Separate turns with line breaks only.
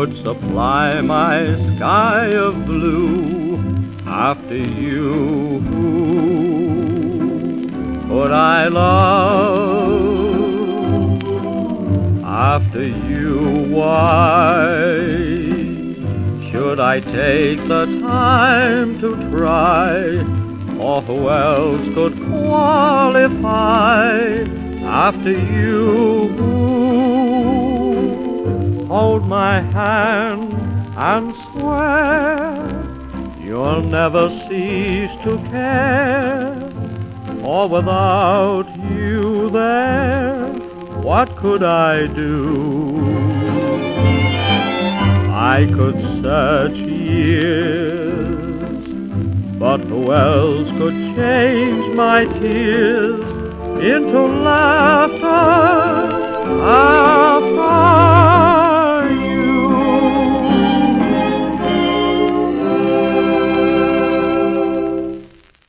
could supply my sky of blue. After you, who could I love? After you, why should I take the time to try? Or who else could qualify after you? Hold my hand and swear you'll never cease to care. For without you there, what could I do? I could search years, but who else could change my tears into laughter after